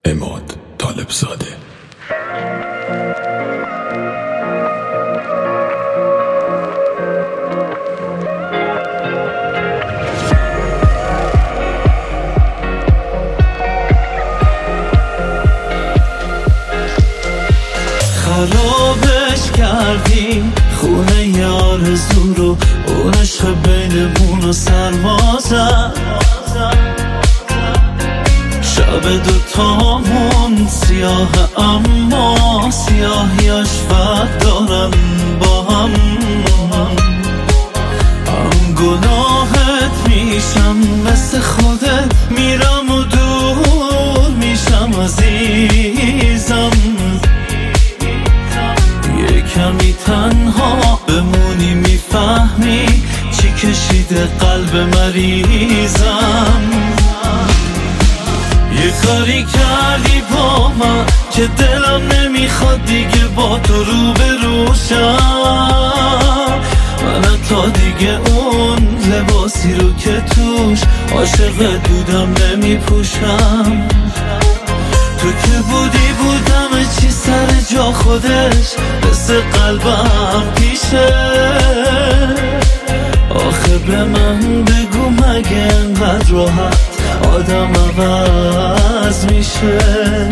عماد طالبزاده. خرابش کردیم خونه یار زور رو، اون عشق بینمون و سرمازم، شب دوتامون سیاه اما سیاهیاش فرق دارن با هم گناهت میشم مثل خودت، میرم و دور میشم عزیزم، یه کمی تنها بمونی میفهمی چی کشیده قلب مریضم. یه کاری کردی با من که دلم نمیخواد دیگه با تو روبروشم، من تا دیگه اون لباسی رو که توش عاشقت بودم نمیپوشم. تو که بودم چی سر جا خودش مثل قلبم پیشه، آخه به من بگو مگه انقدر راحت آدم عوض میشه؟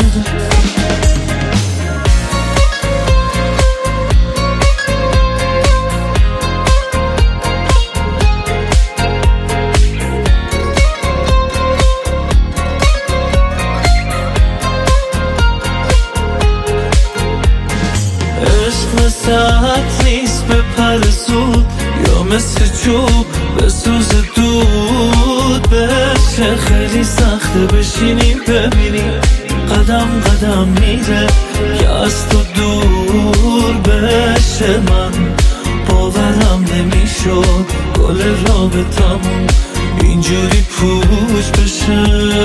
عشق مثل عطر نیست به پر زود، یا مثل چوب به سوز دود، بشه خیلی سخته بشینیم ببینیم قدم قدم میره که از تو دور بشه. من باورم نمیشد گل رابطمون اینجوری پوچ بشه.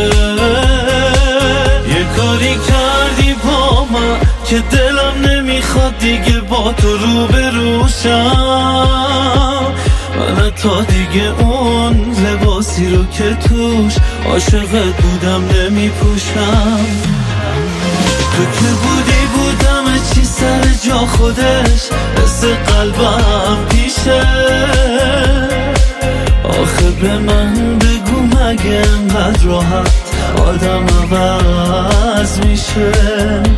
یه کاری کردی با من که دلم نمیخواد دیگه با تو روبروشم، من تا دیگه اون لباسی رو که توش عاشقت بودم نمیپوشم. تو که بودم چی سر جا خودش مثل قلبم پیشه، آخه به من بگو مگه انقدر راحت آدم عوض میشه؟